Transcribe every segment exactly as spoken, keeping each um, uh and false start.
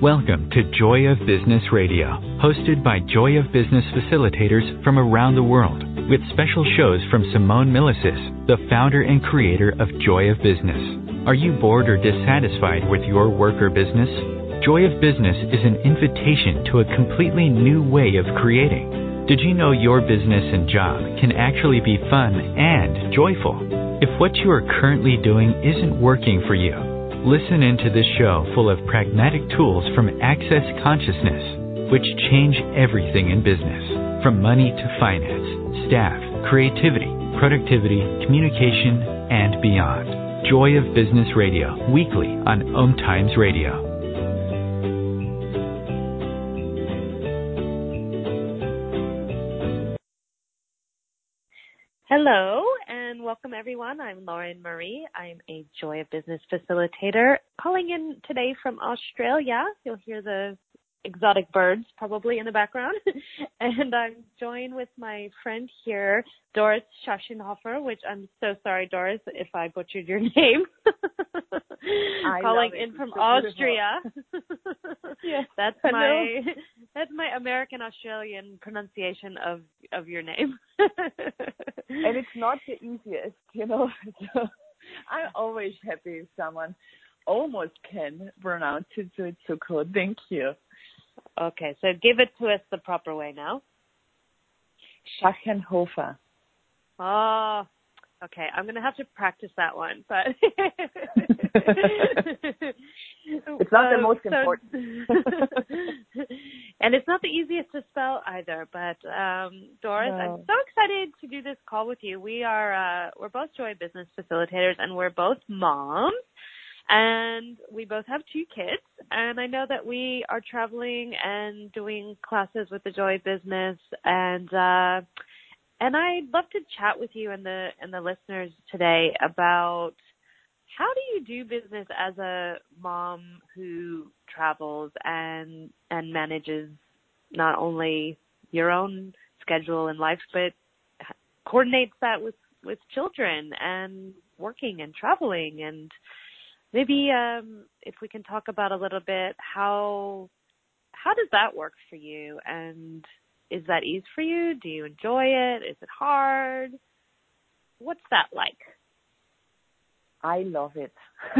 Welcome to Joy of Business Radio, hosted by Joy of Business facilitators from around the world, with special shows from Simone Milasas, the founder and creator of Joy of Business. Are you bored or dissatisfied with your work or business? Joy of Business is an invitation to a completely new way of creating. Did you know your business and job can actually be fun and joyful? If what you are currently doing isn't working for you, listen into this show full of pragmatic tools from Access Consciousness, which change everything in business, from money to finance, staff, creativity, productivity, communication, and beyond. Joy of Business Radio, weekly on Om Times Radio. Hello and welcome everyone. I'm Lauren Marie. I'm a Joy of Business facilitator calling in today from Australia. You'll hear the exotic birds probably in the background. And I'm joined with my friend here, Doris Schaschenhofer, which I'm so sorry, Doris, if I butchered your name. Calling in from so Austria. Yes, that's my that's my American Australian pronunciation of, of your name. And it's not the easiest, you know. So I'm always happy if someone almost can pronounce it, so it's so cool. Thank you. Okay, so give it to us the proper way now. Schaschenhofer. Oh, okay. I'm going to have to practice that one, but it's not the most so, important. And it's not the easiest to spell either. But um, Doris, no. I'm so excited to do this call with you. We are uh, we're both Joy Business facilitators, and we're both moms. And we both have two kids, and I know that we are traveling and doing classes with the Joy Business, and uh, and I'd love to chat with you and the and the listeners today about how do you do business as a mom who travels and and manages not only your own schedule and life, but coordinates that with, with children and working and traveling. And maybe um, if we can talk about a little bit how how does that work for you, and is that easy for you? Do you enjoy it? Is it hard? What's that like? I love it.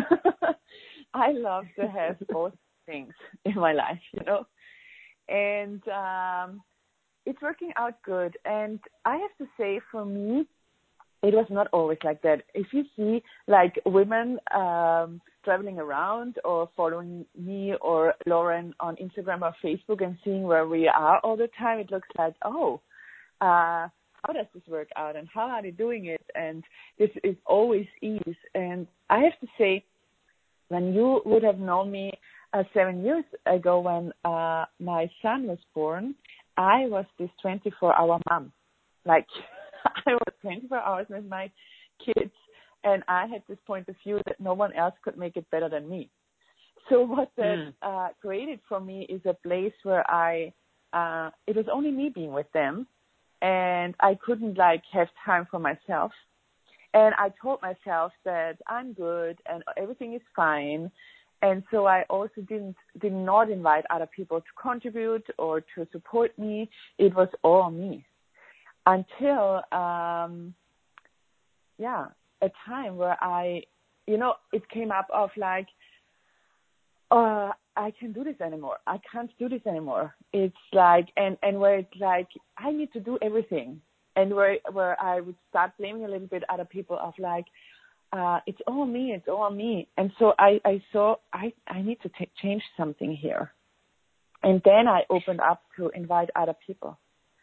I love to have both things in my life, you know, and um, it's working out good. And I have to say, for me, it was not always like that. If you see like women um, traveling around or following me or Lauren on Instagram or Facebook and seeing where we are all the time, it looks like, oh, uh, how does this work out and how are they doing it? And this is always ease. And I have to say, when you would have known me uh, seven years ago when uh, my son was born, I was this twenty-four hour mom. Like, I was twenty-four hours with my kids, and I had this point of view that no one else could make it better than me. So what that mm. uh, created for me is a place where I, uh, it was only me being with them, and I couldn't like have time for myself. And I told myself that I'm good and everything is fine. And so I also didn't did not invite other people to contribute or to support me. It was all me. Until, um, yeah, a time where I, you know, it came up of like, uh, I can't do this anymore. I can't do this anymore. It's like, and, and where it's like, I need to do everything. And where where I would start blaming a little bit other people of like, uh, it's all me, it's all me. And so I, I saw, I, I need to t- change something here. And then I opened up to invite other people.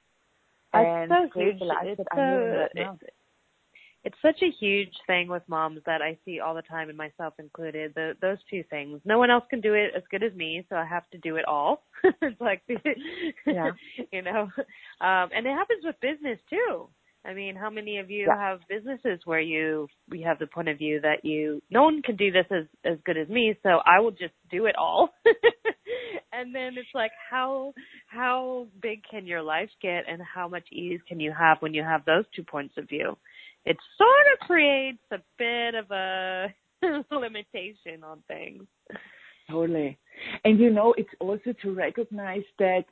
And it's so huge. The life it's, that so, I'm living right now. it's, it's such a huge thing with moms that I see all the time, and myself included, the, those two things. No one else can do it as good as me, so I have to do it all. It's like, yeah. you know, um, and it happens with business too. I mean, how many of you yeah. have businesses where you we have the point of view that you no one can do this as, as good as me, so I will just do it all. And then it's like, how how big can your life get, and how much ease can you have when you have those two points of view? It sort of creates a bit of a limitation on things. Totally. And, you know, it's also to recognize that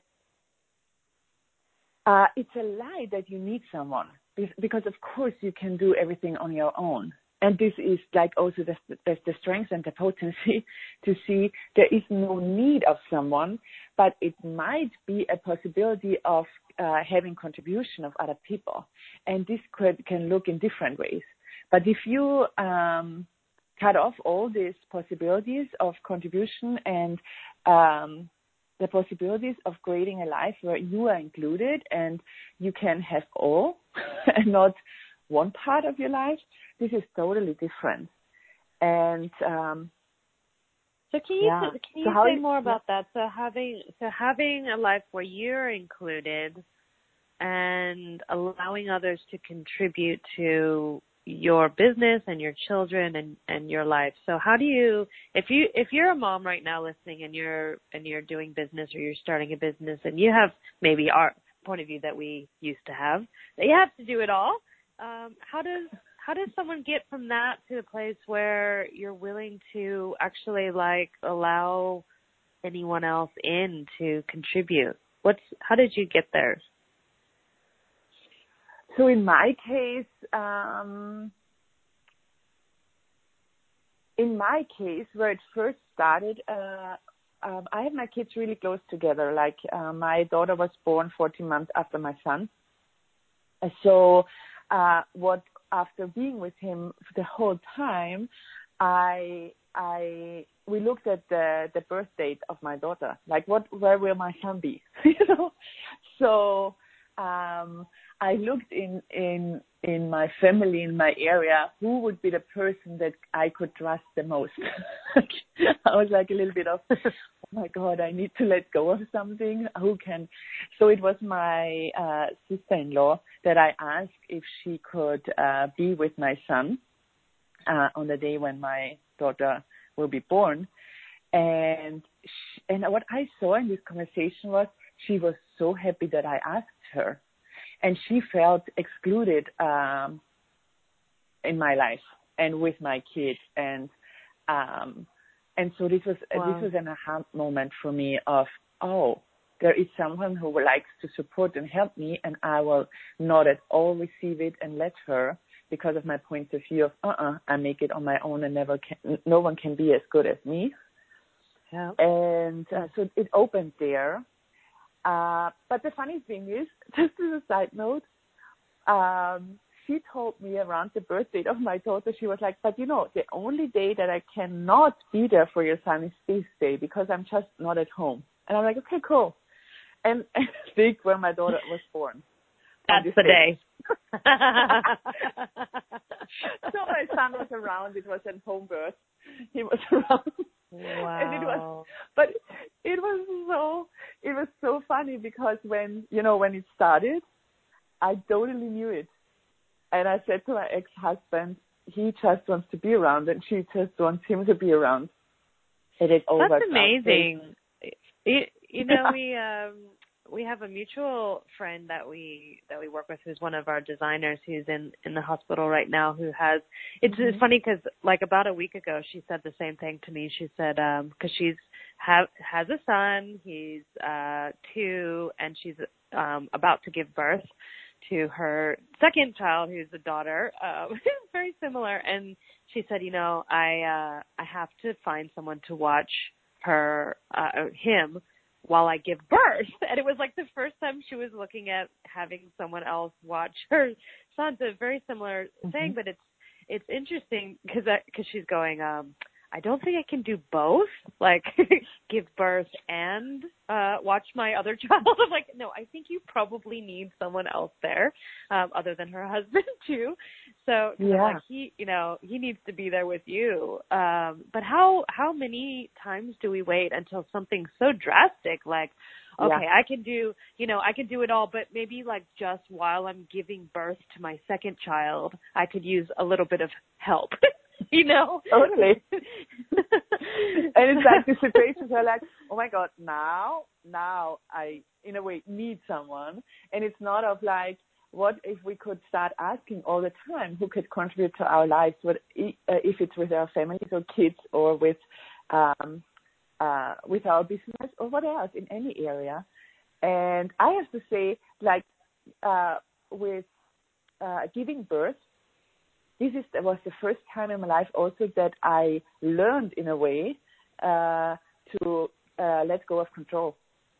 uh, it's a lie that you need someone, because, of course, you can do everything on your own. And this is like also the, the, the strength and the potency to see there is no need of someone, but it might be a possibility of uh, having contribution of other people. And this could, can look in different ways. But if you um, cut off all these possibilities of contribution and um, the possibilities of creating a life where you are included and you can have all and not one part of your life, this is totally different. And um, so, can you yeah. can you so say you, more about yeah. that? So having so having a life where you're included and allowing others to contribute to your business and your children and, and your life. So how do you, if you if you're a mom right now listening and you're and you're doing business or you're starting a business and you have maybe our point of view that we used to have, that you have to do it all. Um, how does how does someone get from that to a place where you're willing to actually like allow anyone else in to contribute? What's how did you get there? So in my case, um, in my case, where it first started, uh, um, I had my kids really close together. Like uh, my daughter was born fourteen months after my son. So uh, what after being with him the whole time, I I we looked at the the birth date of my daughter. Like what where will my son be? you know, so. Um, I looked in, in in my family, in my area, who would be the person that I could trust the most. I was like a little bit of, oh my God, I need to let go of something. Who can? So it was my uh, sister-in-law that I asked if she could uh, be with my son uh, on the day when my daughter will be born. And she, and what I saw in this conversation was she was so happy that I asked her. And she felt excluded um, in my life and with my kids, and um, and so this was wow. this was an aha moment for me of oh, there is someone who likes to support and help me, and I will not at all receive it and let her because of my point of view of uh-uh, I make it on my own and never can, no one can be as good as me. Yeah. And uh, so it opened there. Uh, but the funny thing is, just as a side note, um, she told me around the birth date of my daughter, she was like, but you know, the only day that I cannot be there for your son is this day because I'm just not at home. And I'm like, okay, cool. And I think when my daughter was born. That's the day. day. So my son was around. It was at home birth. He was around. Wow. And it was, but it was so, it was so funny because when, you know, when it started, I totally knew it. And I said to my ex-husband, he just wants to be around and she just wants him to be around. And it all That's amazing. You, you know, yeah. we, um, we have a mutual friend that we that we work with who's one of our designers who's in, in the hospital right now who has it's, mm-hmm. it's funny because like about a week ago she said the same thing to me. She said um because she's have has a son, he's uh two, and she's um about to give birth to her second child who's a daughter, um very similar, and she said, you know, I uh I have to find someone to watch her uh him while I give birth. And it was like the first time she was looking at having someone else watch her son. So very similar mm-hmm. thing, but it's it's interesting because because she's going, um, I don't think I can do both, like give birth and uh, watch my other child. I'm like, no, I think you probably need someone else there um, other than her husband too. So yeah. I'm like, he, you know, he needs to be there with you. Um, but how how many times do we wait until something so drastic like, okay, yeah. I can do, you know, I can do it all, but maybe like just while I'm giving birth to my second child, I could use a little bit of help. You know? Totally. And it's like the situations are like, oh my God, now, now I, in a way, need someone. And it's not of like, what if we could start asking all the time who could contribute to our lives, what, if it's with our families or kids or with, um, uh, with our business or what else in any area. And I have to say, like uh, with uh, giving birth, this is was the first time in my life also that I learned in a way uh, to uh, let go of control.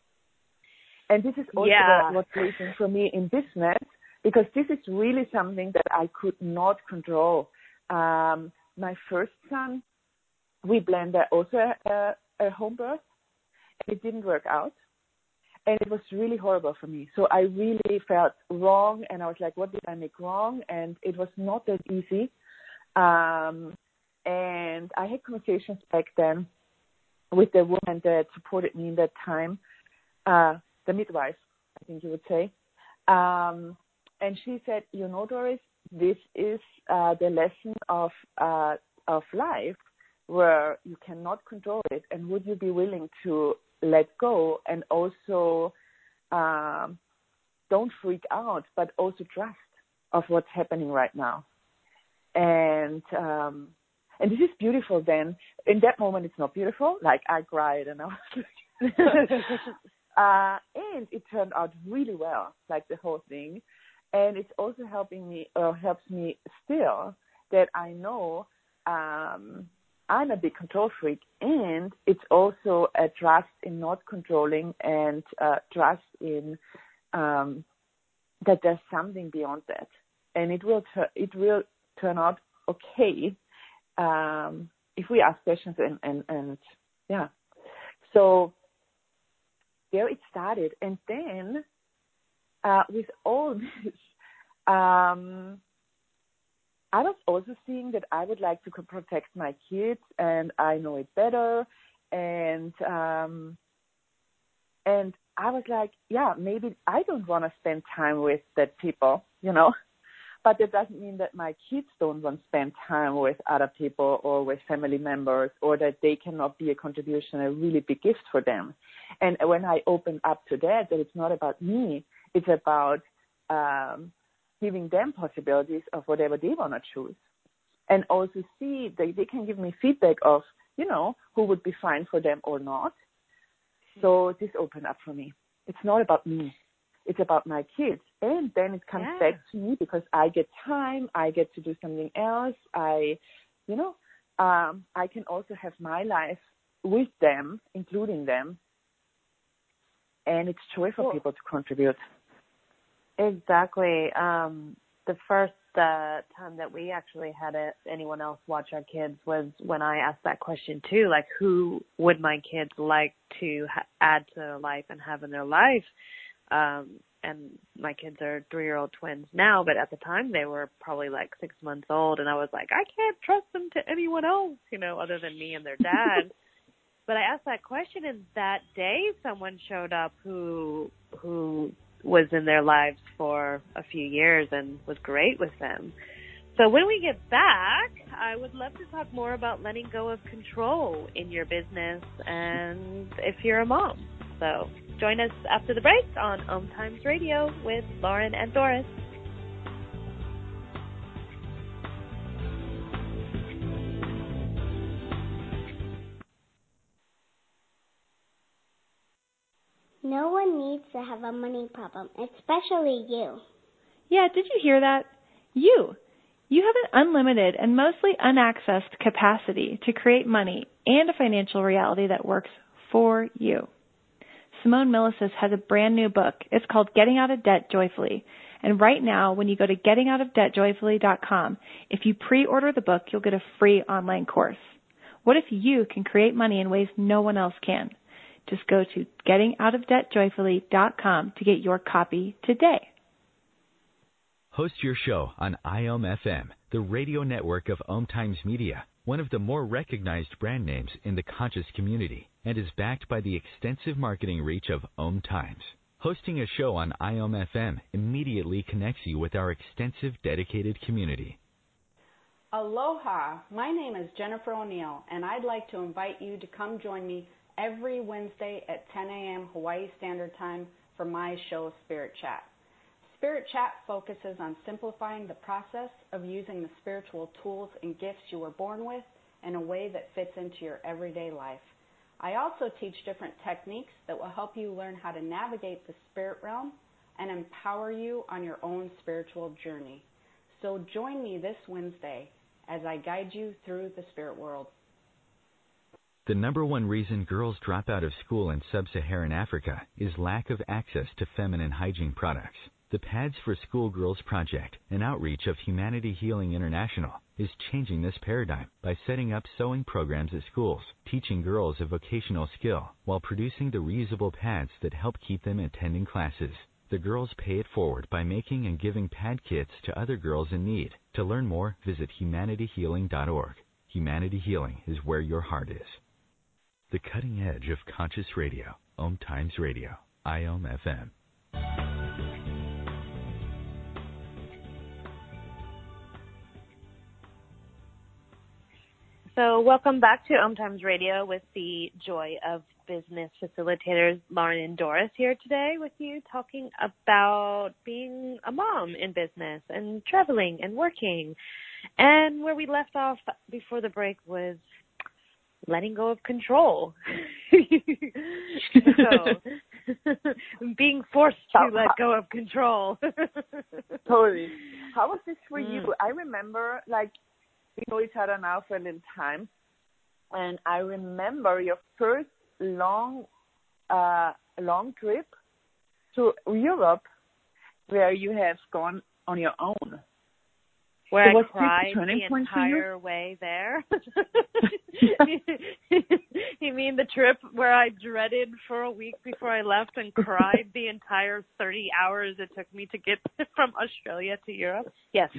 And this is also yeah. what, what plays in for me in business, because this is really something that I could not control. Um, my first son, we planned also a, a home birth. It didn't work out. And it was really horrible for me. So I really felt wrong. And I was like, what did I make wrong? And it was not that easy. Um, and I had conversations back then with the woman that supported me in that time, uh, the midwife, I think you would say. Um, and she said, you know, Doris, this is uh, the lesson of uh, of life where you cannot control it. And would you be willing to let go and also um, don't freak out, but also trust of what's happening right now. And um, and this is beautiful then. In that moment, it's not beautiful. Like, I cried and I was like... uh, and it turned out really well, like the whole thing. And it's also helping me, or helps me still, that I know um, I'm a big control freak. And it's also a trust in not controlling and uh, trust in um, that there's something beyond that. And it will, ter- it will turn out okay um, if we ask questions and, and, and yeah. So there it started. And then uh, with all this, um, I was also seeing that I would like to protect my kids, and I know it better. And um, and I was like, yeah, maybe I don't want to spend time with that people, you know. But that doesn't mean that my kids don't want to spend time with other people or with family members, or that they cannot be a contribution, a really big gift for them. And when I open up to that, that it's not about me, it's about um, giving them possibilities of whatever they want to choose. And also see that they can give me feedback of, you know, who would be fine for them or not. So this opened up for me. It's not about me. It's about my kids. And then it comes yeah. back to me because I get time. I get to do something else. I, you know, um, I can also have my life with them, including them. And it's joy for well, people to contribute. Exactly. Um, the first uh, time that we actually had a, anyone else watch our kids was when I asked that question too, like who would my kids like to ha- add to their life and have in their life? Um, and my kids are three-year-old twins now, but at the time they were probably like six months old, and I was like, I can't trust them to anyone else, you know, other than me and their dad. But I asked that question, and that day someone showed up who who was in their lives for a few years and was great with them. So when we get back, I would love to talk more about letting go of control in your business and if you're a mom. So join us after the break on Om Times Radio with Lauren and Doris. No one needs to have a money problem, especially you. Yeah, did you hear that? You. You have an unlimited and mostly unaccessed capacity to create money and a financial reality that works for you. Simone Milasas has a brand new book. It's called Getting Out of Debt Joyfully. And right now, when you go to getting out of debt joyfully dot com, if you pre-order the book, you'll get a free online course. What if you can create money in ways no one else can? Just go to getting out of debt joyfully dot com to get your copy today. Host your show on I O M F M, the radio network of Om Times Media, one of the more recognized brand names in the conscious community, and is backed by the extensive marketing reach of Om Times. Hosting a show on I O M F M immediately connects you with our extensive dedicated community. Aloha, my name is Jennifer O'Neill, and I'd like to invite you to come join me every Wednesday at ten a.m. Hawaii Standard Time for my show, Spirit Chat. Spirit Chat focuses on simplifying the process of using the spiritual tools and gifts you were born with in a way that fits into your everyday life. I also teach different techniques that will help you learn how to navigate the spirit realm and empower you on your own spiritual journey. So join me this Wednesday as I guide you through the spirit world. The number one reason girls drop out of school in sub-Saharan Africa is lack of access to feminine hygiene products. The Pads for Schoolgirls Project, an outreach of Humanity Healing International, is changing this paradigm by setting up sewing programs at schools, teaching girls a vocational skill while producing the reusable pads that help keep them attending classes. The girls pay it forward by making and giving pad kits to other girls in need. To learn more, visit humanity healing dot org. Humanity Healing is where your heart is. The cutting edge of conscious radio, Om Times Radio, I O M F M. So welcome back to Om Times Radio with the Joy of Business facilitators, Lauren and Doris, here today with you, talking about being a mom in business and traveling and working. And where we left off before the break was letting go of control. So, being forced to how, let go of control. Totally. How was this for mm. you? I remember, like, we know each other now for a little time, and I remember your first long, uh, long trip to Europe, where you have gone on your own. Where so I cried the entire way there. You mean the trip where I dreaded for a week before I left and cried the entire thirty hours it took me to get from Australia to Europe? Yes.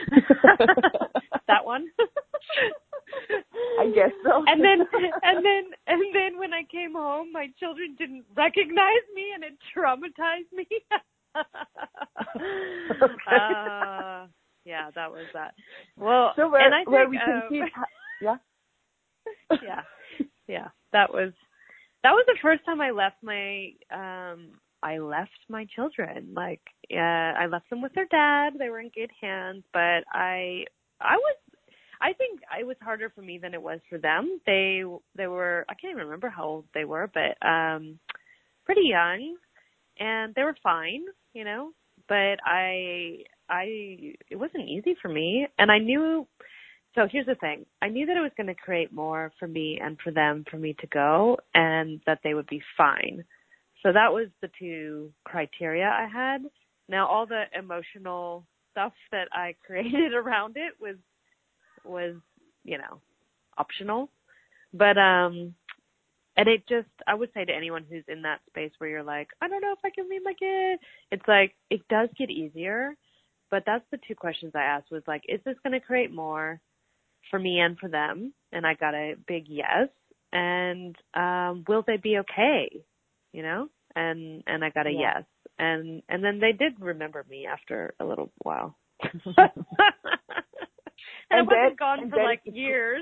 That one? I guess so. And then, and then, and then when I came home, my children didn't recognize me, and it traumatized me. Okay. Uh, yeah, that was that. Well, so where, and I think, where we can um, see, yeah, yeah, yeah, that was that was the first time I left my um I left my children. Like, uh, I left them with their dad. They were in good hands, but I I was. I think it was harder for me than it was for them. They they were, I can't even remember how old they were, but um, pretty young, and they were fine, you know. But I I it wasn't easy for me, and I knew. So here's the thing: I knew that it was going to create more for me and for them for me to go, and that they would be fine. So that was the two criteria I had. Now all the emotional stuff that I created around it was. was, you know, optional. But, um, and it just, I would say to anyone who's in that space where you're like, I don't know if I can leave my kid. It's like, it does get easier, but that's the two questions I asked was like, is this going to create more for me and for them? And I got a big yes. And, um, will they be okay? You know? And, and I got a yeah. yes. And, and then they did remember me after a little while. And, and it wasn't that, gone for like years.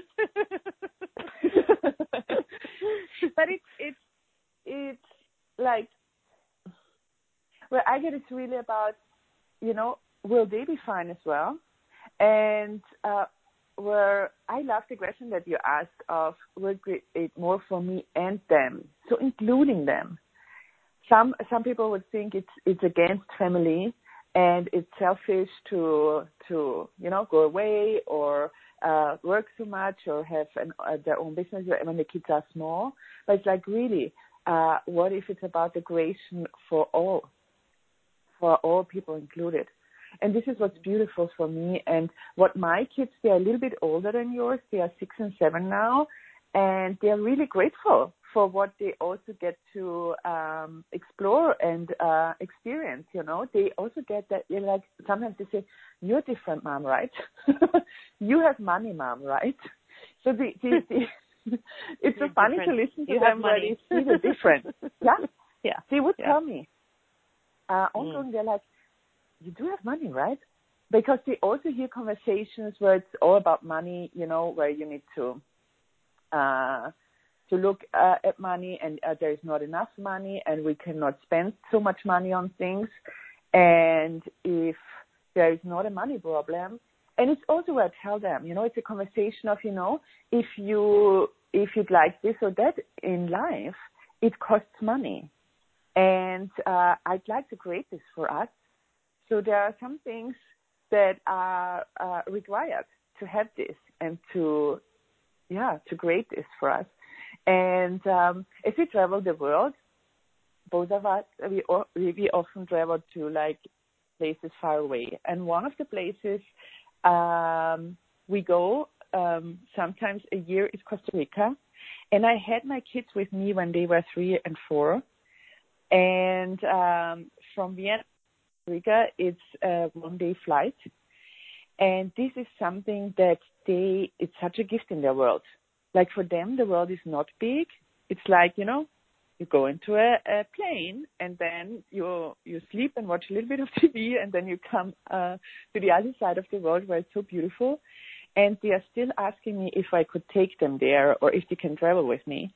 But it's it's it's like where I get it's really about, you know, will they be fine as well? And uh, where I love the question that you asked of will it more for me and them, so including them. Some some people would think it's it's against family. And it's selfish to, to you know, go away or uh, work too much or have an, uh, their own business when the kids are small. But it's like, really, uh, what if it's about the creation for all, for all people included? And this is what's beautiful for me. And what my kids, they're a little bit older than yours. They are six and seven now. And they're really grateful for what they also get to um, explore and uh, experience, you know. They also get that, you know, like, sometimes they say, you're different, Mom, right? You have money, Mom, right? So the, the, the, it's so funny to listen to you them where they see the difference. Yeah? Yeah. They would yeah. tell me. Uh, ongoing, mm. They're like, you do have money, right? Because they also hear conversations where it's all about money, you know, where you need to uh, to look uh, at money and uh, there is not enough money and we cannot spend so much money on things. And if there is not a money problem, and it's also where I tell them, you know, it's a conversation of, you know, if you if you'd like this or that in life, it costs money. And uh, I'd like to create this for us. So there are some things that are uh, required to have this and to, yeah, to create this for us. And um, as we travel the world, both of us, we, we often travel to like places far away. And one of the places um, we go um, sometimes a year is Costa Rica. And I had my kids with me when they were three and four. And um, from Vienna to Costa Rica, it's a one-day flight. And this is something that they, it's such a gift in their world. Like for them, the world is not big. It's like, you know, you go into a, a plane and then you you sleep and watch a little bit of T V and then you come uh, to the other side of the world where it's so beautiful. And they are still asking me if I could take them there or if they can travel with me.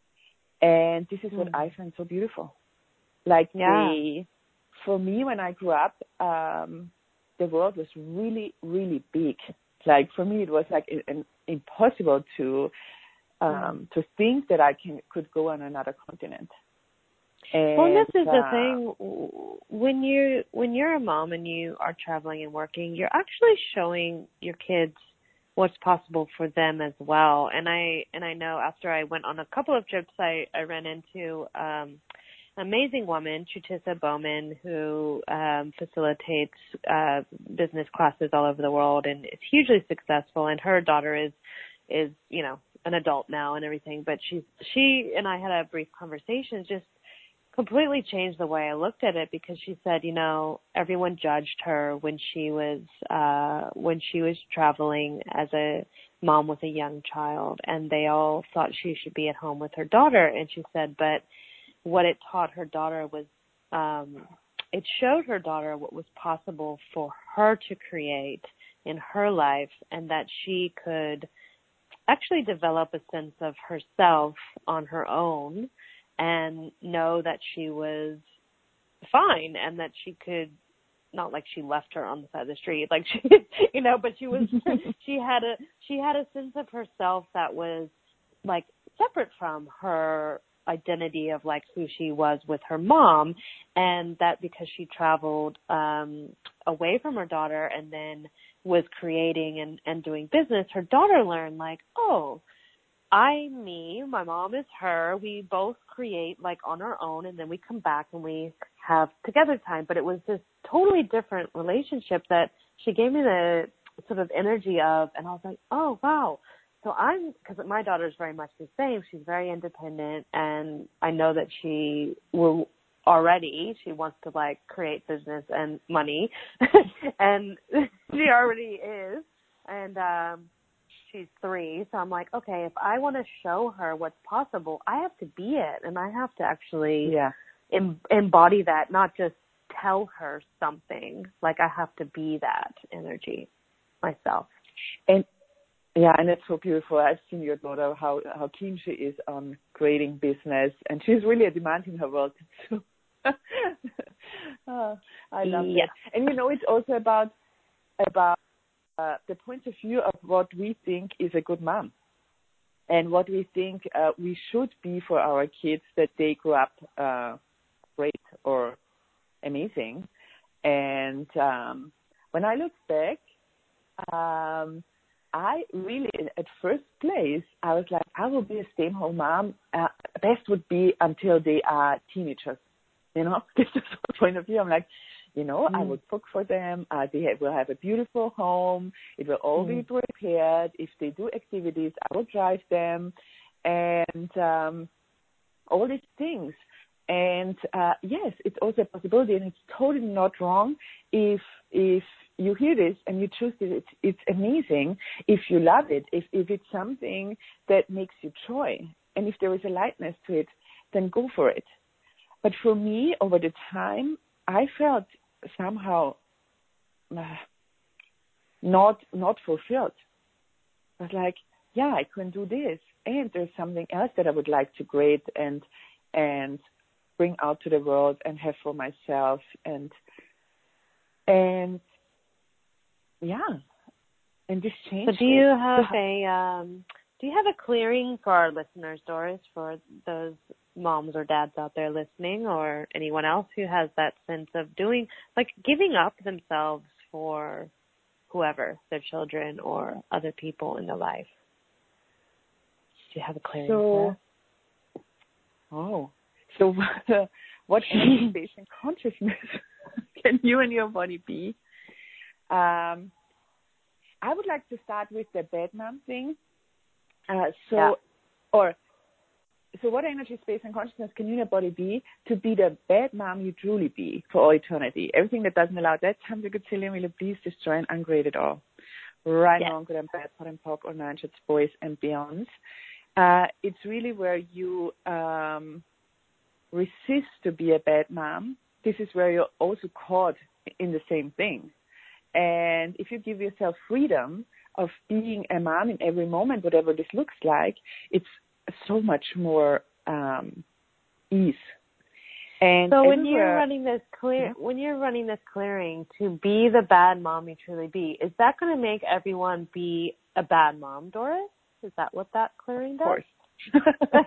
And this is mm. what I find so beautiful. Like yeah. they, for me, when I grew up, um, the world was really, really big. Like for me, it was like an, impossible to um, to think that I can could go on another continent. And, well, this is uh, the thing. When you when you're a mom and you are traveling and working, you're actually showing your kids what's possible for them as well. And I and I know after I went on a couple of trips, I I ran into um, an amazing woman, Chutisa Bowman, who um, facilitates uh, business classes all over the world and is hugely successful. And her daughter is is you know an adult now and everything. But she's she and I had a brief conversation, just completely changed the way I looked at it, because she said, you know, everyone judged her when she was uh, when she was traveling as a mom with a young child, and they all thought she should be at home with her daughter. And she said, but what it taught her daughter was, um, it showed her daughter what was possible for her to create in her life, and that she could actually develop a sense of herself on her own and know that she was fine and that she could, not like she left her on the side of the street, like she, you know, but she was, she had a, she had a sense of herself that was like separate from her identity of like who she was with her mom. And that because she traveled um, away from her daughter and then was creating and, and doing business, her daughter learned like, oh, I'm me, my mom is her. We both create like on our own, and then we come back and we have together time. But it was this totally different relationship that she gave me the sort of energy of, and I was like, oh, wow. So I'm, because my daughter's very much the same. She's very independent, and I know that she will already, she wants to like create business and money, and she already is. And, um, she's three, so I'm like, okay, if I want to show her what's possible, I have to be it, and I have to actually yeah. em- embody that, not just tell her something. Like, I have to be that energy myself. And yeah, and it's so beautiful. I've seen your daughter, how how keen she is on creating business, and she's really a demand in her world too. Oh, I love yeah. that. And you know, it's also about about Uh, the point of view of what we think is a good mom and what we think uh, we should be for our kids, that they grow up uh, great or amazing. And um, when I look back, um, I really, at first place, I was like, I will be a stay-at-home mom. Uh, best would be until they are teenagers. You know, this is the point of view. I'm like, you know, mm. I would cook for them. Uh, they have, will have a beautiful home. It will all mm. be prepared. If they do activities, I will drive them, and um, all these things. And uh, yes, it's also a possibility, and it's totally not wrong if if you hear this and you choose this. It's, it's amazing if you love it. If if it's something that makes you joy, and if there is a lightness to it, then go for it. But for me, over the time, I felt somehow uh, not not fulfilled. I was like, yeah, I can do this, and there's something else that I would like to create and and bring out to the world and have for myself, and and yeah, and this changed. So do you it. have so, a um, do you have a clearing for our listeners, Doris, for those moms or dads out there listening, or anyone else who has that sense of doing, like giving up themselves for whoever, their children or other people in their life? Do you have a clearing so, for that? Oh, so what energy, space, and consciousness can you and your body be? Um, I would like to start with the bad mom thing. Uh, so, yeah. or so, what energy, space, and consciousness can you and your body be to be the bad mom you truly be for all eternity? Everything that doesn't allow that time to Godzilla, will you please destroy and ungrade it all. Right, yes. wrong, good and bad, pot and pock, or nine shits, boys and beyonds. Uh, it's really where you um, resist to be a bad mom. This is where you're also caught in the same thing. And if you give yourself freedom of being a mom in every moment, whatever this looks like, it's so much more um, ease. And so when you're running this clear, yeah. when you're running this clearing to be the bad mom you truly be, is that going to make everyone be a bad mom, Doris? Is that what that clearing does? Of course.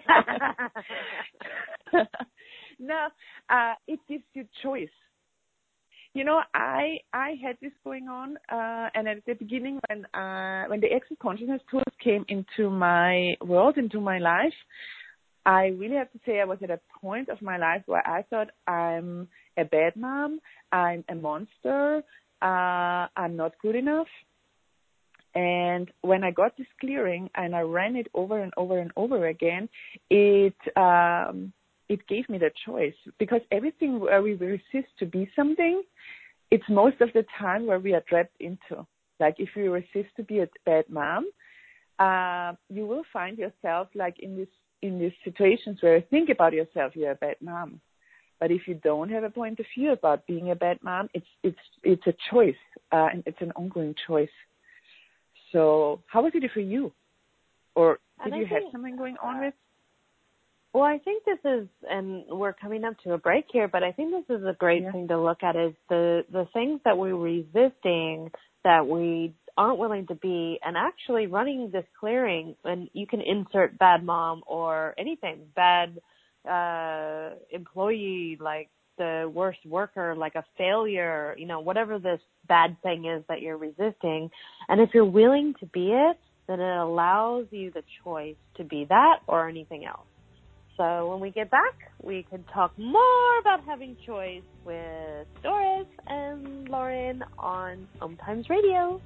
No, uh, it gives you choice. You know, I I had this going on, uh, and at the beginning when uh, when the Access Consciousness tools came into my world, into my life, I really have to say I was at a point of my life where I thought I'm a bad mom, I'm a monster, uh, I'm not good enough. And when I got this clearing and I ran it over and over and over again, it um, it gave me the choice, because everything where we resist to be something, it's most of the time where we are trapped into. Like if you resist to be a bad mom, uh, you will find yourself like in this in these situations where you think about yourself, you're a bad mom. But if you don't have a point of view about being a bad mom, it's it's it's a choice, uh, and it's an ongoing choice. So how was it for you? Or did you have something going on with? Well, I think this is, and we're coming up to a break here, but I think this is a great yeah. thing to look at is the, the things that we're resisting that we aren't willing to be, and actually running this clearing, and you can insert bad mom or anything, bad uh, employee, like the worst worker, like a failure, you know, whatever this bad thing is that you're resisting. And if you're willing to be it, then it allows you the choice to be that or anything else. So when we get back, we can talk more about having choice with Doris and Lauren on Om Times Radio.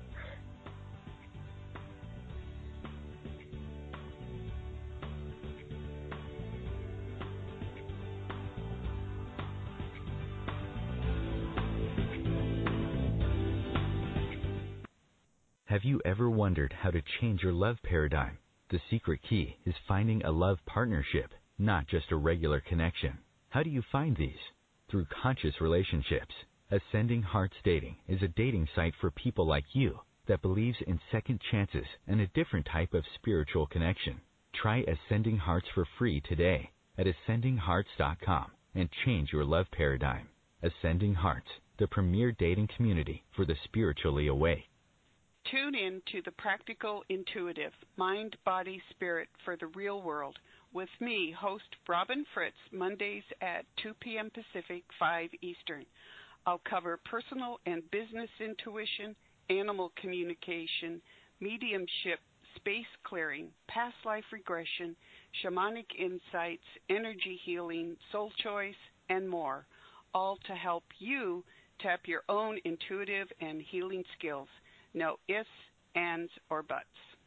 Have you ever wondered how to change your love paradigm? The secret key is finding a love partnership, not just a regular connection. How do you find these? Through conscious relationships. Ascending Hearts Dating is a dating site for people like you that believes in second chances and a different type of spiritual connection. Try Ascending Hearts for free today at ascending hearts dot com and change your love paradigm. Ascending Hearts, the premier dating community for the spiritually awake. Tune in to the Practical Intuitive, Mind, Body, Spirit for the Real World with me, host Robin Fritz, Mondays at two p.m. Pacific, five Eastern. I'll cover personal and business intuition, animal communication, mediumship, space clearing, past life regression, shamanic insights, energy healing, soul choice, and more, all to help you tap your own intuitive and healing skills. No ifs, ands, or buts.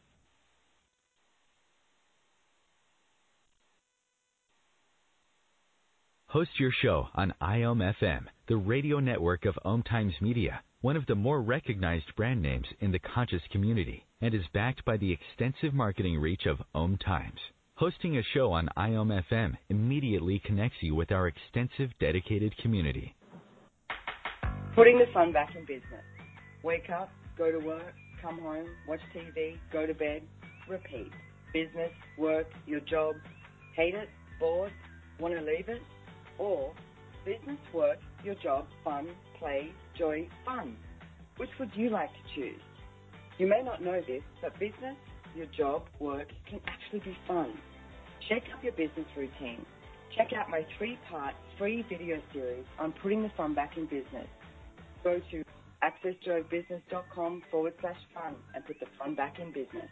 Host your show on I O M F M, the radio network of Om Times Media, one of the more recognized brand names in the conscious community, and is backed by the extensive marketing reach of Om Times. Hosting a show on I O M F M immediately connects you with our extensive dedicated community. Putting the fun back in business. Wake up, go to work, come home, watch T V, go to bed, repeat. Business, work, your job, hate it, bored, want to leave it? Or business, work, your job, fun, play, joy, fun. Which would you like to choose? You may not know this, but business, your job, work can actually be fun. Shake up your business routine. Check out my three-part free video series on putting the fun back in business. Go to accessjoybusiness.com forward slash fun and put the fun back in business.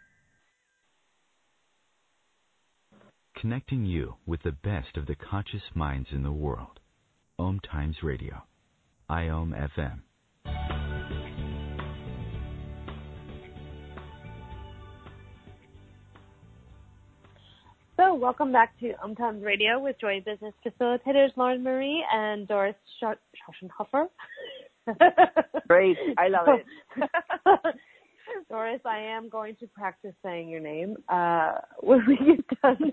Connecting you with the best of the conscious minds in the world. Om Times Radio. I O M F M. So, welcome back to Om Times Radio with Joy Business Facilitators Lauren Marie and Doris Schoschenhofer. Great, I love it. Doris, I am going to practice saying your name uh, when we get done.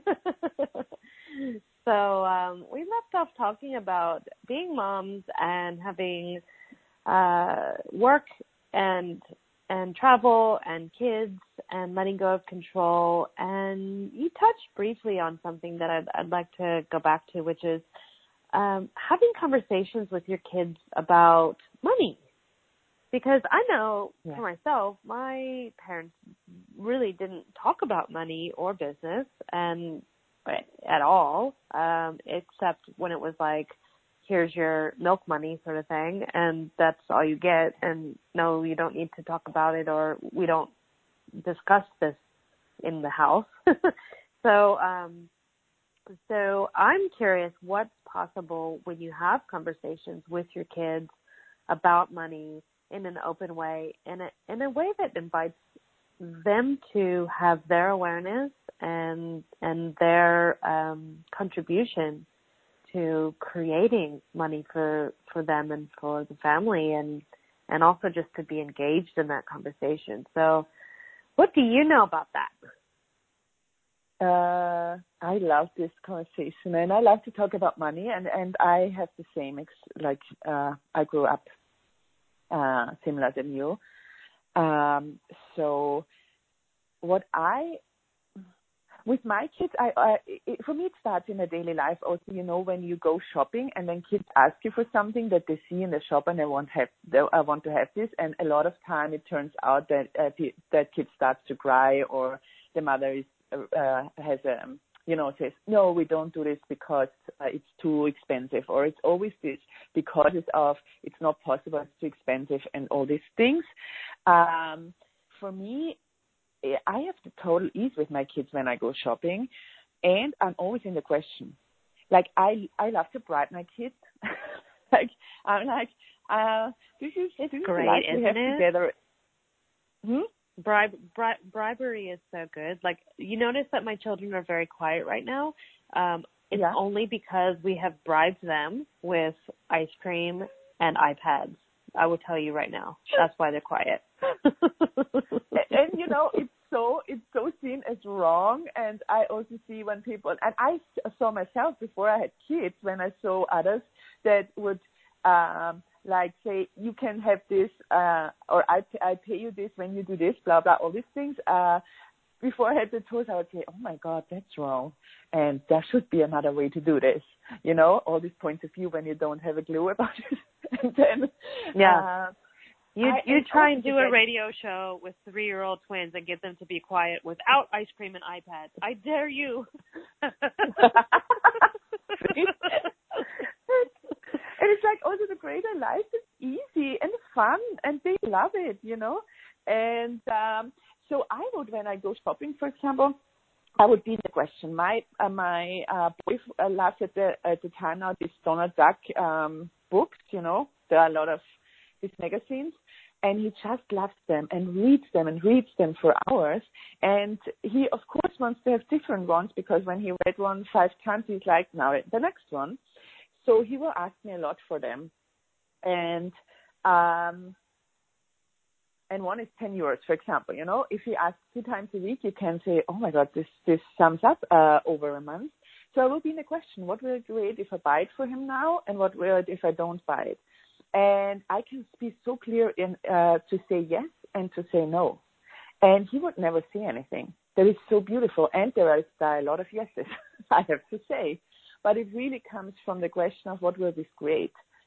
So um, we left off talking about being moms and having uh, work and and travel and kids and letting go of control. And you touched briefly on something that I'd, I'd like to go back to, which is um, having conversations with your kids about money. Because I know yeah. for myself, my parents really didn't talk about money or business and at all, um, except when it was like, here's your milk money sort of thing, and that's all you get, and no, you don't need to talk about it, or we don't discuss this in the house. so, um, so I'm curious what's possible when you have conversations with your kids about money in an open way, in a, in a way that invites them to have their awareness and and their um, contribution to creating money for, for them and for the family, and and also just to be engaged in that conversation. So what do you know about that? Uh, I love this conversation, and I love to talk about money, and, and I have the same, ex- like uh, I grew up uh, similar than you. Um, so what I, with my kids, I, I it, for me it starts in a daily life. Also, you know, when you go shopping and then kids ask you for something that they see in the shop and they want have, they, I want to have this, and a lot of time it turns out that uh, that kid starts to cry, or the mother is uh, has a, you know, says, no, we don't do this because uh, it's too expensive, or it's always this because it's of it's not possible, it's too expensive, and all these things. Um, for me, I have the total ease with my kids when I go shopping, and I'm always in the question. Like, I I love to bribe my kids. like, I'm like, uh, this is, it's this great, is like isn't we have it? together. Hmm? Bribe, bri- bribery is so good. Like, you notice that my children are very quiet right now. Um, it's yeah. only because we have bribed them with ice cream and iPads. I will tell you right now. That's why they're quiet. and, and, you know, it's so it's so seen as wrong. And I also see when people, and I saw myself before I had kids, when I saw others that would, um, like, say, you can have this, uh, or I, I pay you this when you do this, blah, blah, all these things. Uh, before I had the tools, I would say, oh, my God, that's wrong. And there should be another way to do this. You know, all these points of view when you don't have a clue about it. and then, yeah. Uh, you I, you and try and do a get, radio show with three-year-old twins and get them to be quiet without ice cream and iPads. I dare you. And it's like, also the greater life is easy and fun, and they love it, you know. And um, so I would, when I go shopping, for example, I would be in the question. My uh, my uh, boy uh, loves at the at the time now these Donald Duck um, books, you know. There are a lot of these magazines, and he just loves them and reads them and reads them for hours. And he, of course, wants to have different ones, because when he read one five times, he's like, now the next one. So he will ask me a lot for them. And um, and one is ten euros, for example. You know, if he asks two times a week, you can say, oh, my God, this, this sums up uh, over a month. So I will be in the question, what will it create if I buy it for him now, and what will it if I don't buy it? And I can be so clear in uh, to say yes and to say no. And he would never say anything. That is so beautiful. And there are, there are a lot of yeses, I have to say. But it really comes from the question of what will this create?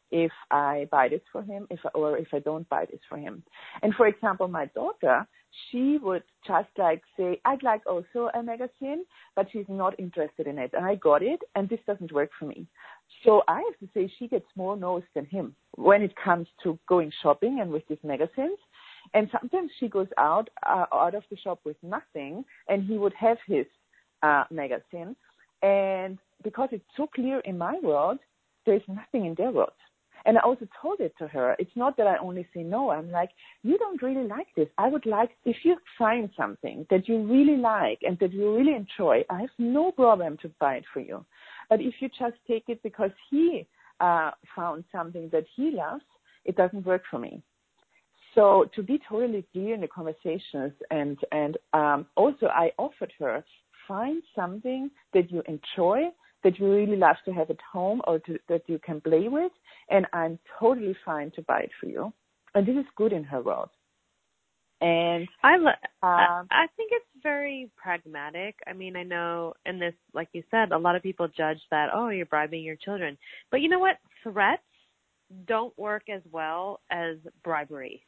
if I buy this for him, if I, or if I don't buy this for him. And for example, my daughter, she would just like say, I'd like also a magazine, but she's not interested in it. And I got it, and this doesn't work for me. So I have to say she gets more no's than him when it comes to going shopping and with these magazines. And sometimes she goes out, uh, out of the shop with nothing, and he would have his uh, magazine. And because it's so clear in my world, there's nothing in their world. And I also told it to her. It's not that I only say no. I'm like, you don't really like this. I would like, if you find something that you really like and that you really enjoy, I have no problem to buy it for you. But if you just take it because he uh, found something that he loves, it doesn't work for me. So to be totally clear in the conversations, and, and um, also I offered her, find something that you enjoy, that you really love to have at home or to, that you can play with, and I'm totally fine to buy it for you. And this is good in her world. And I, lo- um, I think it's very pragmatic. I mean, I know in this, like you said, a lot of people judge that, oh, you're bribing your children. But you know what? Threats don't work as well as bribery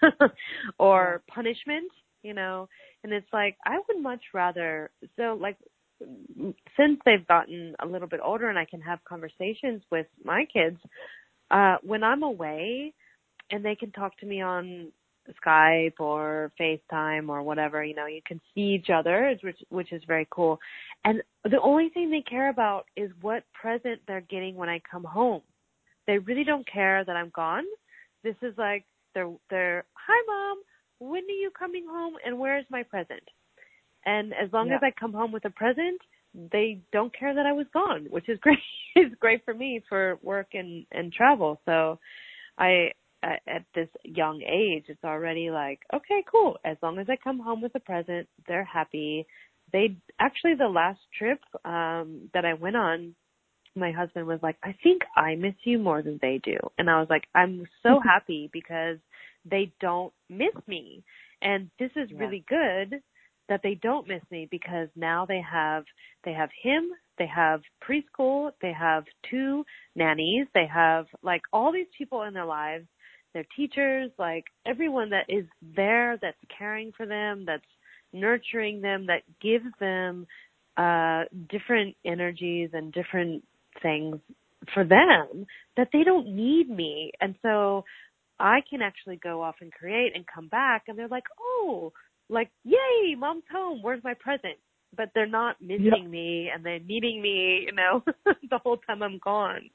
or yeah. punishment, you know. And it's like, I would much rather, so like, since they've gotten a little bit older and I can have conversations with my kids, uh, when I'm away and they can talk to me on Skype or FaceTime or whatever, you know, you can see each other, which, which is very cool. And the only thing they care about is what present they're getting when I come home. They really don't care that I'm gone. This is like, they're, they're, hi, Mom, when are you coming home and where's my present? And as long yeah. as I come home with a present, they don't care that I was gone, which is great. It's great for me for work and, and travel. So I, at this young age, it's already like, okay, cool. As long as I come home with a present, they're happy. They actually, the last trip um, that I went on, my husband was like, I think I miss you more than they do. And I was like, I'm so happy because they don't miss me. And this is yeah. really good that they don't miss me, because now they have, they have him, they have preschool, they have two nannies, they have like all these people in their lives, their teachers, like everyone that is there, that's caring for them, that's nurturing them, that gives them uh, different energies and different things for them, that they don't need me. And so I can actually go off and create and come back, and they're like, oh, like, yay, Mom's home, where's my present? But they're not missing yeah. me, and they're needing me, you know, the whole time I'm gone.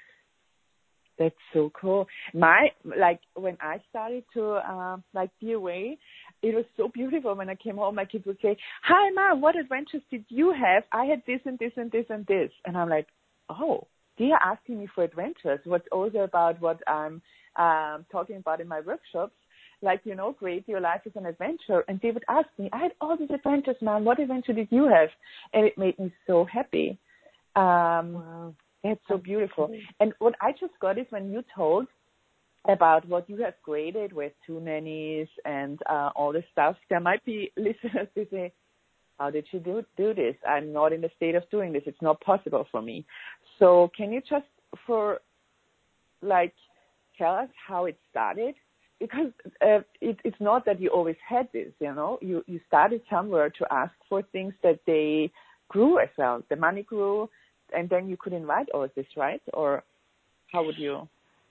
That's so cool. My, like, when I started to, uh, like, be away, it was so beautiful. When I came home, my kids would say, hi, Mom, what adventures did you have? I had this and this and this and this. And I'm like, oh, they are asking me for adventures. What's also about what I'm um, talking about in my workshops. Like, you know, create your life as an adventure. And they would ask me, I had all these adventures, Mom. What adventure did you have? And it made me so happy. Um, wow. It's so beautiful. And what I just got is when you told about what you have created with two nannies and uh, all this stuff, there might be listeners who say, how did she do, do this? I'm not in the state of doing this. It's not possible for me. So can you just, for, like, tell us how it started? Because uh, it, it's not that you always had this, you know. You, you started somewhere to ask for things that they grew as well. The money grew, and then you could invite all of this, right? Or how would you?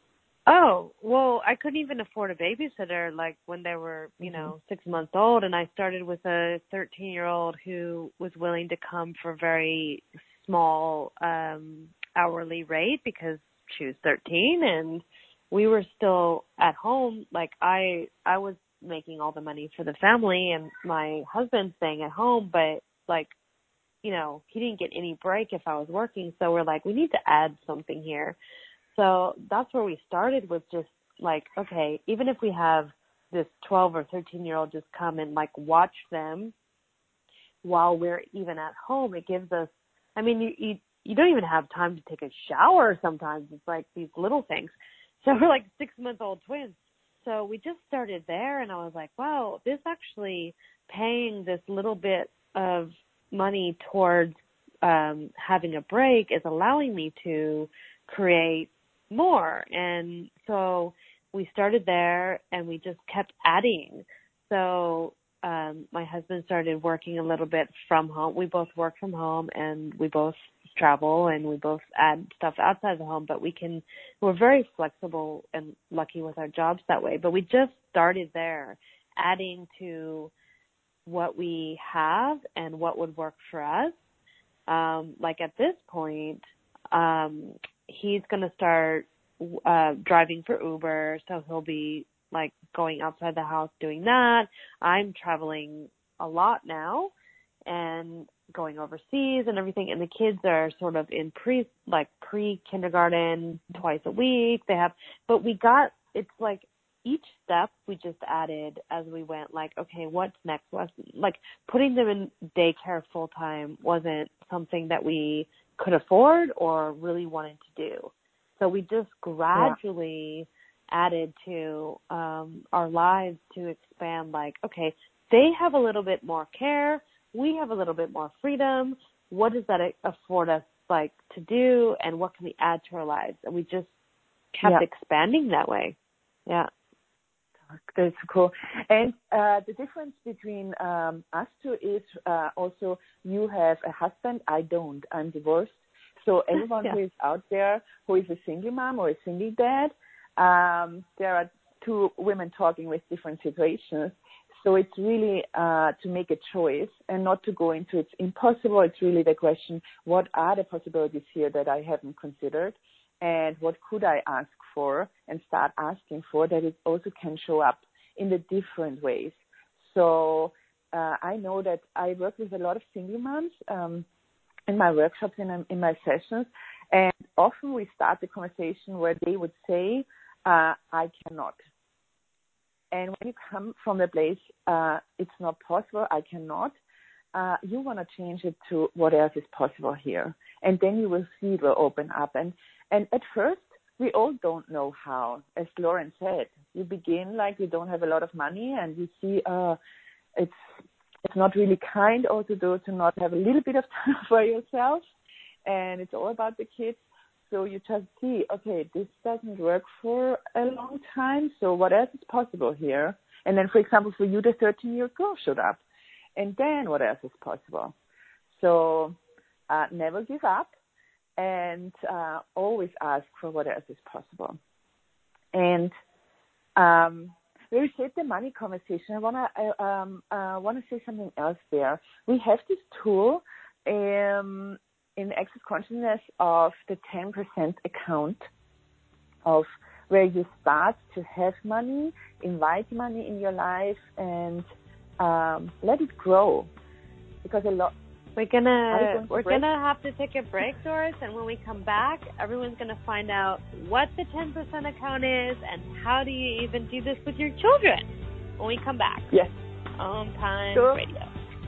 Oh, well, I couldn't even afford a babysitter, like, when they were, you mm-hmm. know, six months old. And I started with a thirteen-year-old who was willing to come for a very small um, hourly rate because she was thirteen, and we were still at home. Like, I I was making all the money for the family, and my husband staying at home, but, like, you know, he didn't get any break if I was working. So we're like, we need to add something here. So that's where we started, with just like, okay, even if we have this twelve or thirteen year old just come and like watch them while we're even at home, it gives us, I mean, you, you, you don't even have time to take a shower sometimes. It's like these little things. So we're like six month old twins. So we just started there, and I was like, wow, this actually paying this little bit of money towards um, having a break is allowing me to create more. And so we started there and we just kept adding. So um, my husband started working a little bit from home. We both work from home and we both travel and we both add stuff outside the home, but we can, we're very flexible and lucky with our jobs that way. But we just started there, adding to what we have and what would work for us. Um, like at this point, um, he's going to start uh, driving for Uber, so he'll be like going outside the house doing that. I'm traveling a lot now and going overseas and everything, and the kids are sort of in pre, like pre-kindergarten twice a week. They have, but we got, it's like each step we just added as we went, like, okay, what's next? Like putting them in daycare full time wasn't something that we could afford or really wanted to do. So we just gradually yeah. added to um, our lives to expand, like, okay, they have a little bit more care. We have a little bit more freedom. What does that afford us, like, to do, and what can we add to our lives? And we just kept yeah. expanding that way. Yeah. That's cool. And uh, the difference between um, us two is uh, also you have a husband. I don't. I'm divorced. So everyone yeah. who is out there who is a single mom or a single dad, um, there are two women talking with different situations. So it's really uh, to make a choice and not to go into it's impossible. It's really the question, what are the possibilities here that I haven't considered? And what could I ask for and start asking for that it also can show up in the different ways. So uh, I know that I work with a lot of single moms um, in my workshops and in my sessions, and often we start the conversation where they would say, uh, I cannot. And when you come from the place, uh, it's not possible, I cannot, uh, you want to change it to what else is possible here. And then you will see it will open up. And And at first, we all don't know how. As Lauren said, you begin like you don't have a lot of money and you see uh, it's it's not really kind also to, to not have a little bit of time for yourself. And it's all about the kids. So you just see, okay, this doesn't work for a long time. So what else is possible here? And then, for example, for you, the thirteen-year-old girl showed up. And then what else is possible? So uh, never give up. And uh, always ask for what else is possible. And um, when we said the money conversation, I wanna I, um, uh, wanna say something else there. We have this tool um, in Access Consciousness of the ten percent account, of where you start to have money, invite money in your life, and um, let it grow, because a lot. We're gonna we're break? gonna have to take a break, Doris, and when we come back, everyone's gonna find out what the ten percent account is and how do you even do this with your children. When we come back, yes, Om Time sure. Radio.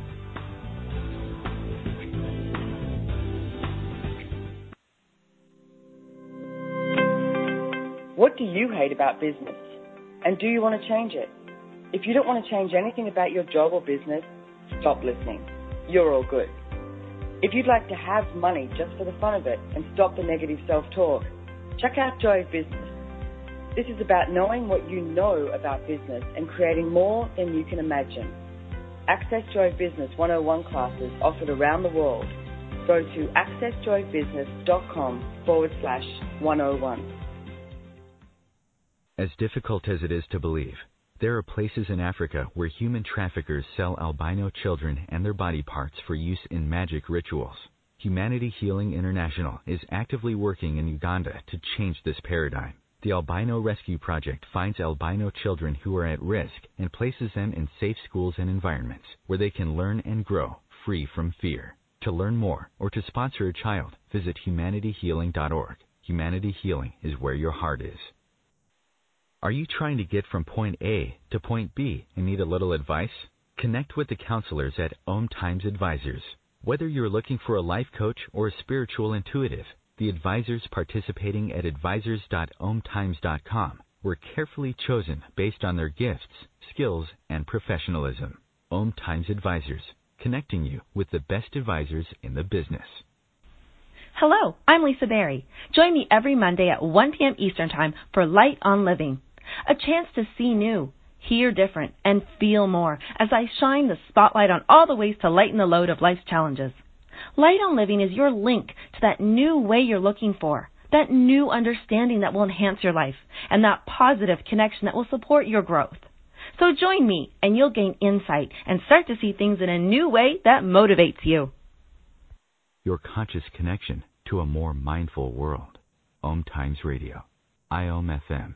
What do you hate about business, and do you want to change it? If you don't want to change anything about your job or business, stop listening. You're all good. If you'd like to have money just for the fun of it and stop the negative self-talk, check out Joy of Business. This is about knowing what you know about business and creating more than you can imagine. Access Joy of Business one oh one classes offered around the world. Go to accessjoybusiness.com forward slash 101. As difficult as it is to believe, there are places in Africa where human traffickers sell albino children and their body parts for use in magic rituals. Humanity Healing International is actively working in Uganda to change this paradigm. The Albino Rescue Project finds albino children who are at risk and places them in safe schools and environments where they can learn and grow free from fear. To learn more or to sponsor a child, visit humanity healing dot org. Humanity Healing is where your heart is. Are you trying to get from point A to point B and need a little advice? Connect with the counselors at Om Times Advisors. Whether you're looking for a life coach or a spiritual intuitive, the advisors participating at advisors dot om times dot com were carefully chosen based on their gifts, skills, and professionalism. Om Times Advisors, connecting you with the best advisors in the business. Hello, I'm Lisa Berry. Join me every Monday at one p.m. Eastern Time for Light on Living, a chance to see new, hear different, and feel more as I shine the spotlight on all the ways to lighten the load of life's challenges. Light on Living is your link to that new way you're looking for, that new understanding that will enhance your life, and that positive connection that will support your growth. So join me, and you'll gain insight and start to see things in a new way that motivates you. Your conscious connection to a more mindful world. Om Times Radio. I O M F M.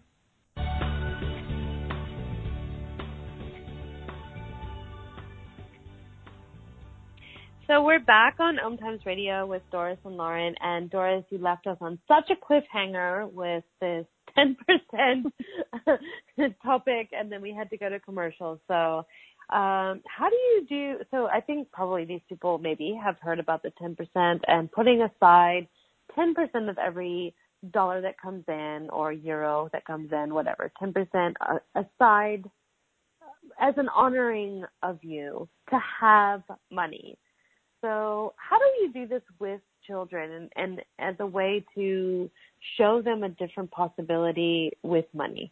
So we're back on Om Times Radio with Doris and Lauren. And Doris, you left us on such a cliffhanger with this ten percent topic, and then we had to go to commercials. So um, how do you do, so I think probably these people maybe have heard about the ten percent and putting aside ten percent of every dollar that comes in or euro that comes in, whatever, ten percent aside as an honoring of you to have money. So how do you do this with children and, and as a way to show them a different possibility with money?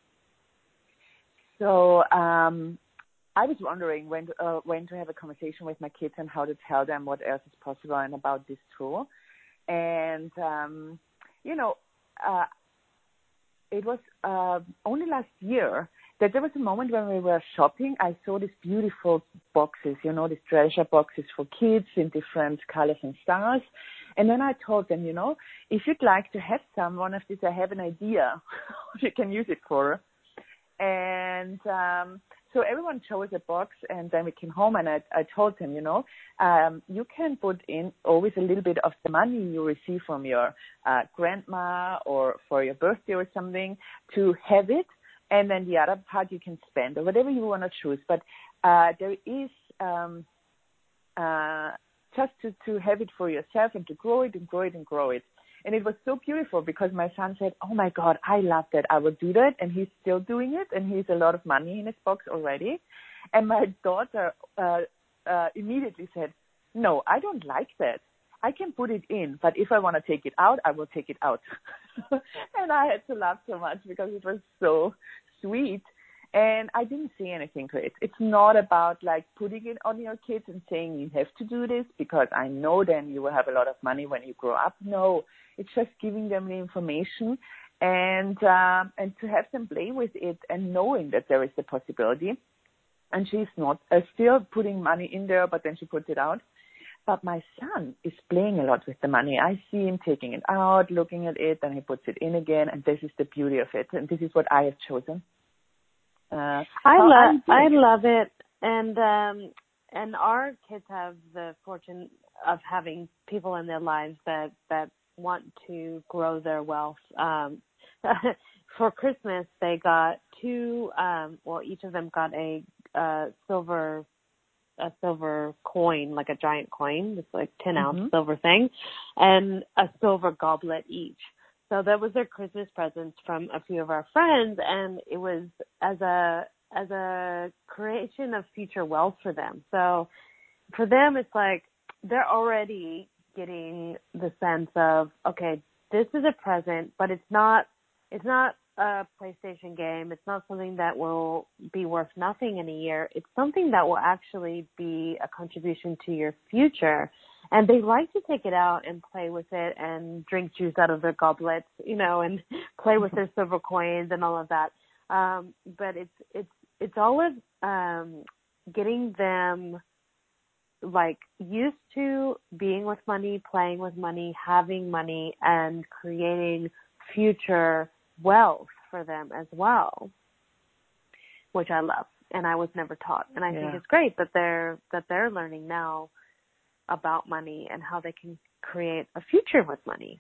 So um, I was wondering when to, uh, when to have a conversation with my kids and how to tell them what else is possible and about this tool. And, um, you know, uh, it was uh, only last year that there was a moment when we were shopping. I saw these beautiful boxes, you know, these treasure boxes for kids in different colors and styles. And then I told them, you know, if you'd like to have some, one of these, I have an idea what you can use it for. And um, so everyone chose a box, and then we came home, and I, I told them, you know, um, you can put in always a little bit of the money you receive from your uh, grandma or for your birthday or something to have it, and then the other part you can spend or whatever you want to choose. But uh, there is um, uh, just to, to have it for yourself and to grow it and grow it and grow it. And it was so beautiful because my son said, oh, my God, I love that. I will do that. And he's still doing it. And he has a lot of money in his box already. And my daughter uh, uh, immediately said, no, I don't like that. I can put it in. But if I want to take it out, I will take it out. And I had to laugh so much because it was so sweet. And I didn't say anything to it. It's not about like putting it on your kids and saying you have to do this because I know then you will have a lot of money when you grow up. No, it's just giving them the information and um, and to have them play with it and knowing that there is the possibility. And she's not uh, still putting money in there, but then she puts it out. But my son is playing a lot with the money. I see him taking it out, looking at it, and he puts it in again. And this is the beauty of it. And this is what I have chosen. Uh, I love I love it, and um, and our kids have the fortune of having people in their lives that, that want to grow their wealth. Um, for Christmas, they got two. Um, well, each of them got a uh, silver a silver coin, like a giant coin, it's like ten ounce mm-hmm. silver thing, and a silver goblet each. So that was their Christmas presents from a few of our friends, and it was as a as a creation of future wealth for them. So for them, it's like they're already getting the sense of, okay, this is a present, but it's not it's not a PlayStation game. It's not something that will be worth nothing in a year. It's something that will actually be a contribution to your future. And they like to take it out and play with it and drink juice out of their goblets, you know, and play with their silver coins and all of that. Um, but it's it's it's always um, getting them like used to being with money, playing with money, having money, and creating future wealth for them as well, which I love, and I was never taught. And I yeah. think it's great that they're that they're learning now about money and how they can create a future with money.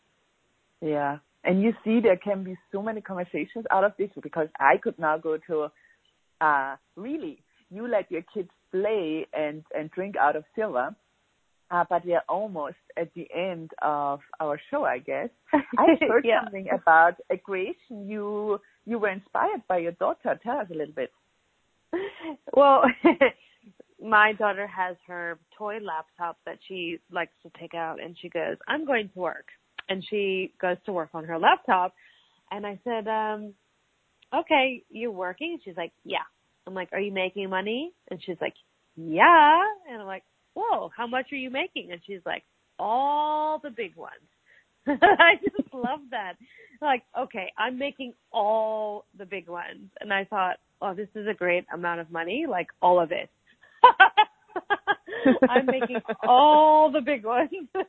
Yeah. And you see, there can be so many conversations out of this because I could now go to, uh, really, you let your kids play and, and drink out of silver, uh, but we are almost at the end of our show, I guess. I heard yeah. something about a creation you you were inspired by your daughter. Tell us a little bit. Well, my daughter has her toy laptop that she likes to take out, and she goes, I'm going to work. And she goes to work on her laptop. And I said, um, okay, you're working? And she's like, yeah. I'm like, are you making money? And she's like, yeah. And I'm like, whoa, how much are you making? And she's like, all the big ones. I just love that. Like, okay, I'm making all the big ones. And I thought, oh, this is a great amount of money, like all of it. I'm making all the big ones.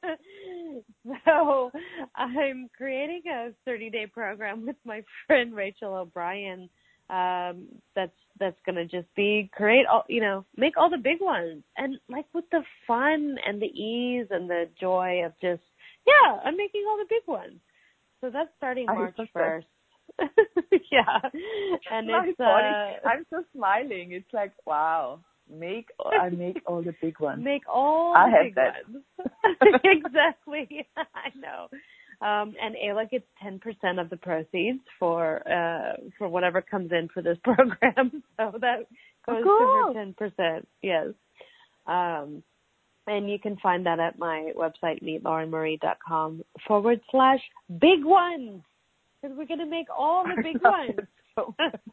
So I'm creating a thirty-day program with my friend Rachel O'Brien um, that's that's going to just be create all, you know, make all the big ones. And like with the fun and the ease and the joy of just, yeah, I'm making all the big ones. So that's starting March first. Yeah. And it's it's, uh, I'm so smiling. It's like, wow. Make I make all the big ones. Make all I the have big that. ones. Exactly. I know. Um, and Ayla gets ten percent of the proceeds for uh, for whatever comes in for this program. So that goes cool. to her ten percent. Yes. Um, and you can find that at my website, meetlaurenmarie.com forward slash big ones. Because we're going to make all the big ones. So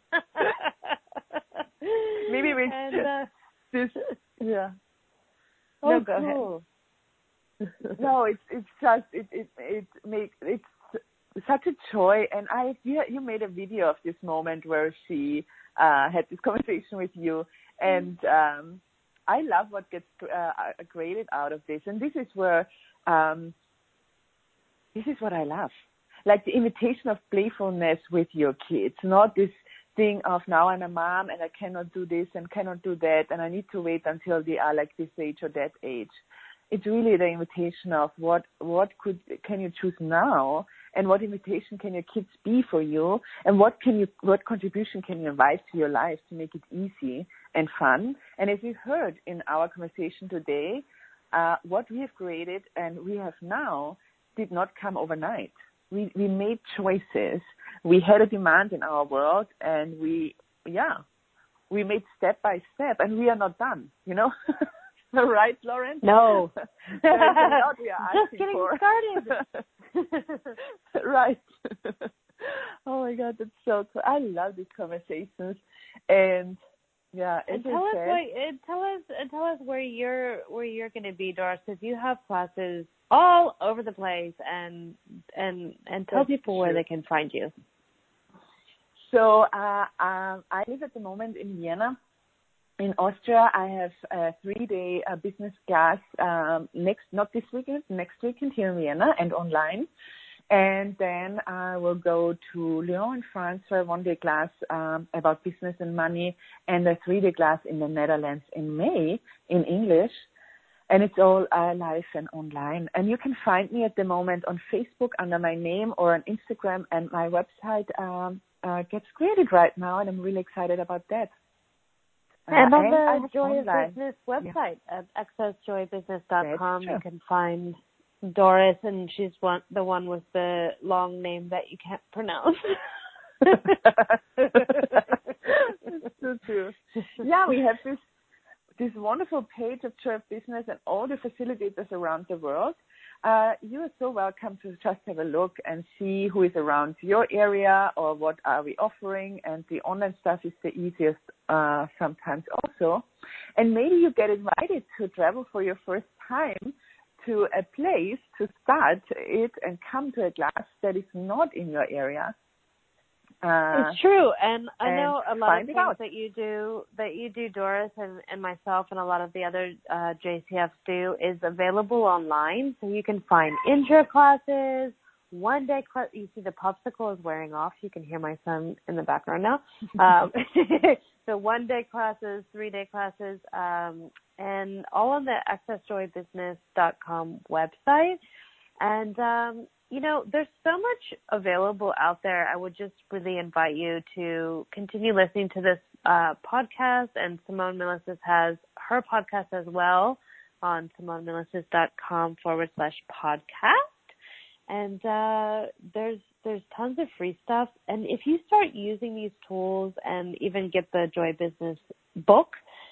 maybe we and, uh, this yeah. Oh, no, go cool. ahead. No, it's it's just it it it makes it's such a joy, and I you you made a video of this moment where she uh, had this conversation with you, and um, I love what gets uh, created out of this, and this is where um, this is what I love, like the invitation of playfulness with your kids, not this thing of now I'm a mom and I cannot do this and cannot do that and I need to wait until they are like this age or that age. It's really the invitation of what what could can you choose now, and what invitation can your kids be for you, and what can you what contribution can you invite to your life to make it easy and fun. And as you heard in our conversation today, uh, what we have created and we have now did not come overnight. We we made choices. We had a demand in our world, and we yeah, we made step by step, and we are not done. You know, right, Lauren? No, there's a lot we are just asking getting for. started. Right. Oh my God, that's so cool. I love these conversations, and yeah. And tell us what, and tell us, and tell us where you're where you're going to be, Doris, because you have classes all over the place, and and and tell That's people true. where they can find you. So uh, um, I live at the moment in Vienna, in Austria. I have a three-day uh, business class um, next, not this weekend, next weekend here in Vienna and online. And then I will go to Lyon in France for a one-day class um, about business and money, and a three-day class in the Netherlands in May in English. And it's all uh, live and online. And you can find me at the moment on Facebook under my name, or on Instagram, and my website um, uh, gets created right now, and I'm really excited about that. Uh, and on and the Joy of online. Business website yeah. at access joy business dot com, you true. can find Doris, and she's one, the one with the long name that you can't pronounce. That's so true. Yeah, we have this this wonderful page of Joy of Business and all the facilitators around the world. Uh, you are so welcome to just have a look and see who is around your area or what are we offering. And the online stuff is the easiest uh, sometimes also. And maybe you get invited to travel for your first time to a place to start it and come to a class that is not in your area. Uh, it's true, and I and know a lot of things out. that you do, that you do, Doris, and, and myself, and a lot of the other uh, J C Fs do, is available online. So you can find intro classes, one day class. You see the popsicle is wearing off. You can hear my son in the background now. Um, so one day classes, three day classes, um, and all on the access joy business dot com website. And um, you know, there's so much available out there. I would just really invite you to continue listening to this uh, podcast. And Simone Milasas has her podcast as well on simone milasas dot com forward slash podcast. And uh, there's there's tons of free stuff. And if you start using these tools and even get the Joy Business book,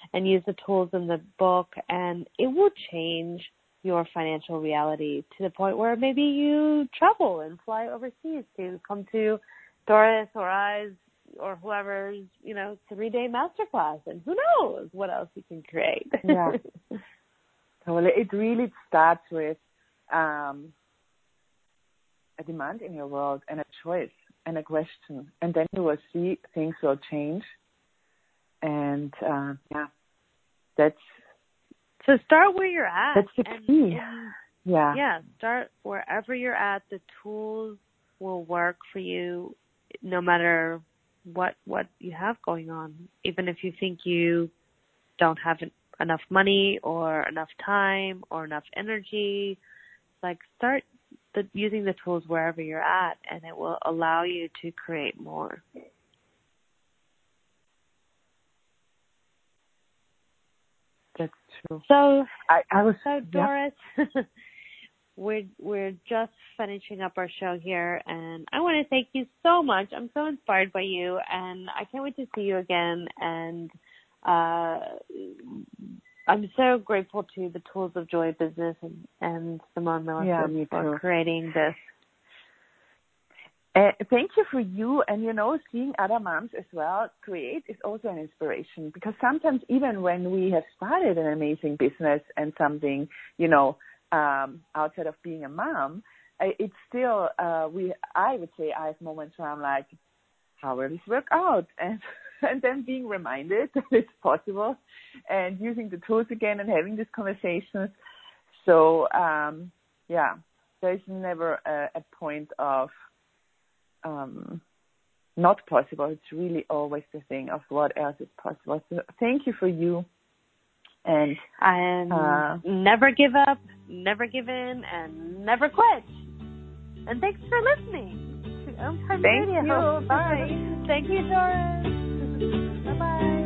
and use the tools in the book, and it will change your financial reality to the point where maybe you travel and fly overseas to come to Doris or I's or whoever's, you know, three-day masterclass, and who knows what else you can create. Yeah. Totally. It really starts with um, a demand in your world and a choice and a question, and then you will see things will change. And uh, yeah, that's so start where you're at. That's the and, key. And, yeah, yeah. Start wherever you're at. The tools will work for you, no matter what what you have going on. Even if you think you don't have enough money or enough time or enough energy, like start the, using the tools wherever you're at, and it will allow you to create more. That's true. So, I, I was so Doris, yeah. we're we're just finishing up our show here, and I want to thank you so much. I'm so inspired by you, and I can't wait to see you again. And uh, I'm so grateful to the Tools of Joy Business and, and Simone Milasas yeah, for creating this. Uh, thank you for you, and you know, seeing other moms as well create is also an inspiration, because sometimes even when we have started an amazing business and something, you know, um, outside of being a mom, it's still, uh, we, I would say I have moments where I'm like, how will this work out? And, and then being reminded that it's possible and using the tools again and having these conversations. So, um, yeah, there's never a, a point of, Um, not possible. It's really always the thing of what else is possible. So thank you for you. And and uh, never give up, never give in, and never quit. And thanks for listening to Om Time thank Radio. you. Bye. Thank you, Doris. Bye-bye.